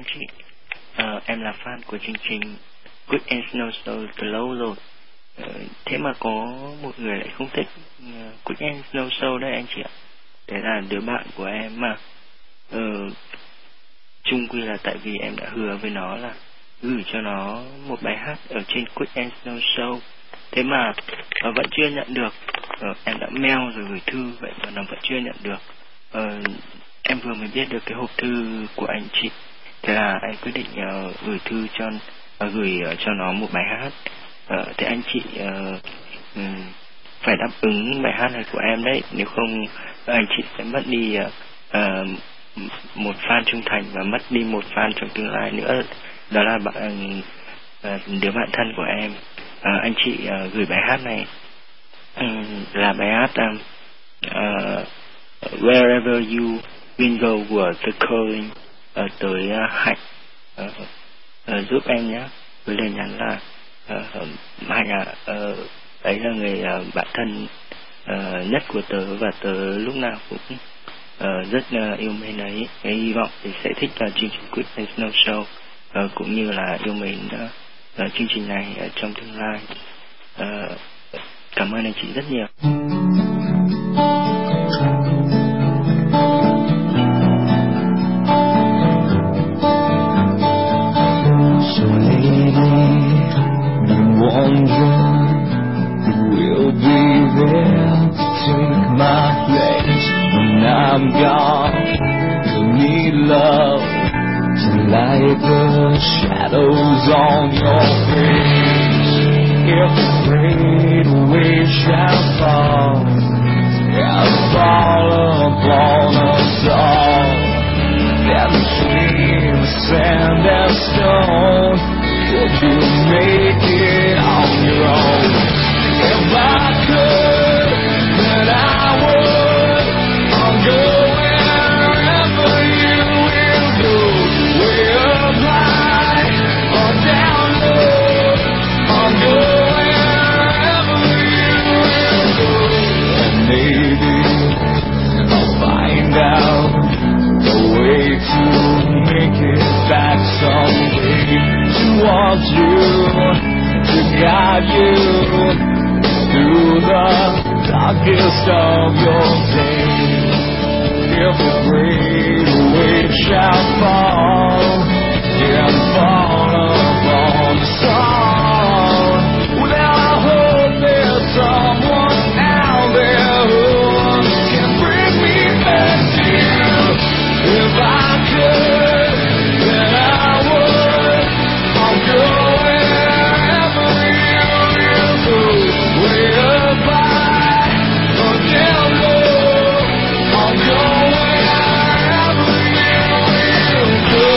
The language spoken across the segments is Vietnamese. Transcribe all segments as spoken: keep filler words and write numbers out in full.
chị. Ờ, em là fan của chương trình Quick and Snow Show từ lâu rồi. Ờ, thế mà có một người lại không thích uh, Quick and Snow Show đấy anh chị ạ. Đấy là đứa bạn của em mà. Ờ, chung quy là tại vì em đã hứa với nó là gửi cho nó một bài hát ở trên Quick and Snow Show. Thế mà nó vẫn chưa nhận được. Ờ, em đã mail rồi gửi thư vậy mà nó vẫn chưa nhận được. Ờ, em vừa mới biết được cái hộp thư của anh chị. Thế là em quyết định uh, gửi thư cho uh, gửi uh, cho nó một bài hát. Uh, thế anh chị uh, um, phải đáp ứng bài hát này của em đấy, nếu không anh chị sẽ mất đi uh, uh, một fan trung thành và mất đi một fan trong tương lai nữa. Đó là bạn uh, đứa bạn thân của em. Uh, anh chị uh, gửi bài hát này um, là bài hát um, uh, Wherever You Will Go của The Calling uh, tới uh, Hạnh. uh, uh, giúp em nhé, với lời nhắn là uh, Hạnh à, uh, đấy là người uh, bạn thân uh, nhất của tớ và tớ lúc nào cũng uh, rất uh, yêu mến ấy. Cái hy vọng thì sẽ thích uh, chương trình Quick and Snow Show uh, cũng như là yêu mến uh, uh, chương trình này uh, trong tương lai. Uh, cảm ơn anh chị rất nhiều. So lately, been wondering who will be there to take my place when I'm gone. You need love to light the shadows on your face. If the great wave shall fall, and fall upon us all, then between sand and stone, would you make it on your own? If I could, then I would. I'll go wherever you will go, way up high or down low. I'll go wherever you will go, and maybe I'll find out the way to make it back someday, towards you, to guide you through the darkest of your days. If the great wave shall fall, and fall upon the song, well, I hope there's someone out there who can bring me back to you. If I could, then I would. I'll go wherever you will go, way up high or down low. I'll go wherever you will go.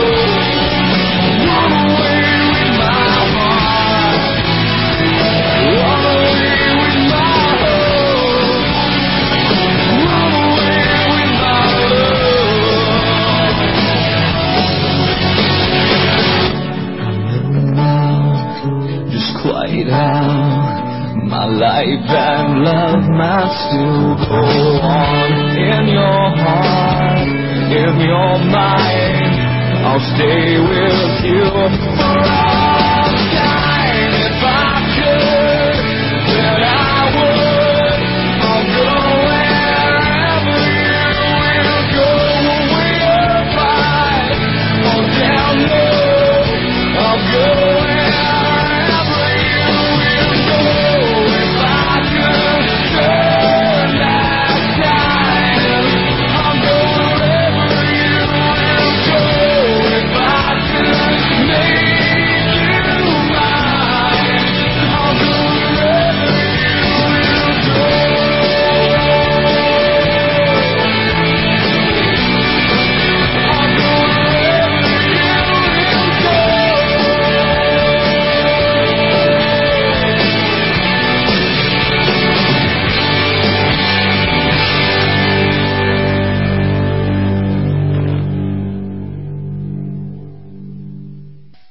Run away with my heart, run away with my hope, run away with my love. I know now just quite how my life and love might still go on. In your heart, in your mind, I'll stay with you.